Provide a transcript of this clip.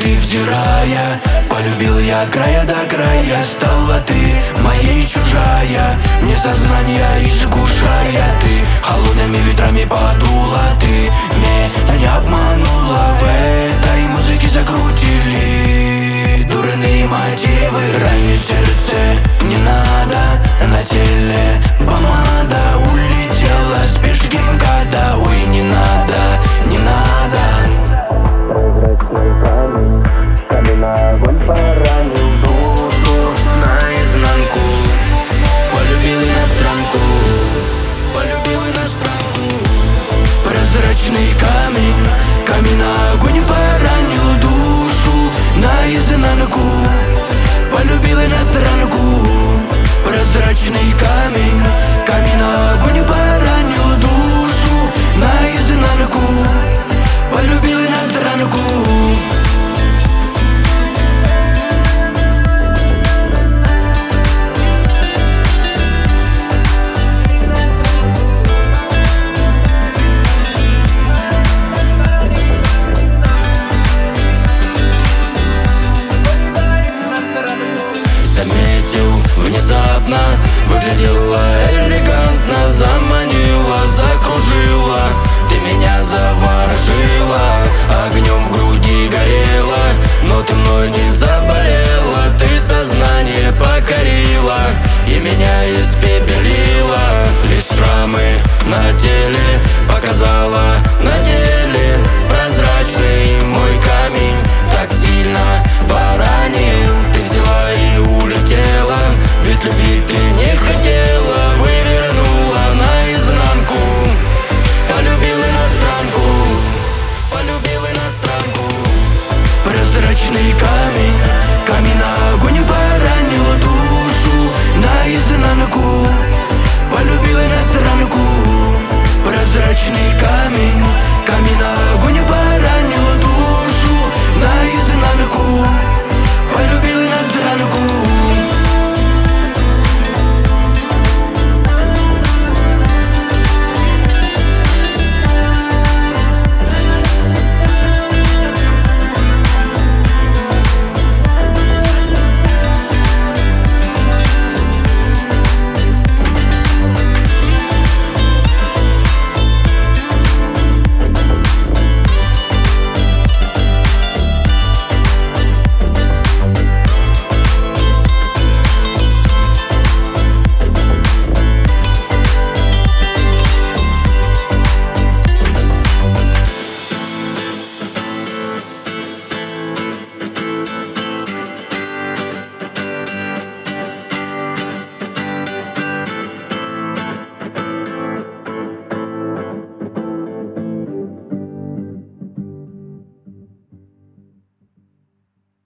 их втирая. Полюбил я края до края, стала ты моей чужая. Мне сознание искушая, ты холодными ветрами подула. Ты меня обманула, в этой музыке закрутили дурные мотивы. Ранее в сердце не надо, на теле помада улетела, спишь геймкада. Ой, не надо, не надо. Прозрачный камень, камень на огонь поранил душу наизнанку. Полюбил иностранку, полюбил иностранку. Прозрачный камень, камень на огонь поранил душу наизнанку. Полюбил иностранку. Прозрачный камень, камень на огонь поранил душу наизнанку. Полюбил иностранку. Заметил внезапно, выглядела элегантно, заманила, закружила. Ты меня заворожила, огнем в груди горела, но ты мной не заболела. Ты сознание покорила и меня испепелила. Лишь шрамы на теле показала на деле. Прозрачный мой камень так сильно поранил. Ты взяла и улетела, ведь любви ты не хотела. Вывернула наизнанку. Полюбил иностранку, полюбил иностранку. Прозрачный камень, камень на огонь поранил душу наизнанку. Полюбил иностранку. Прозрачный камень, камень на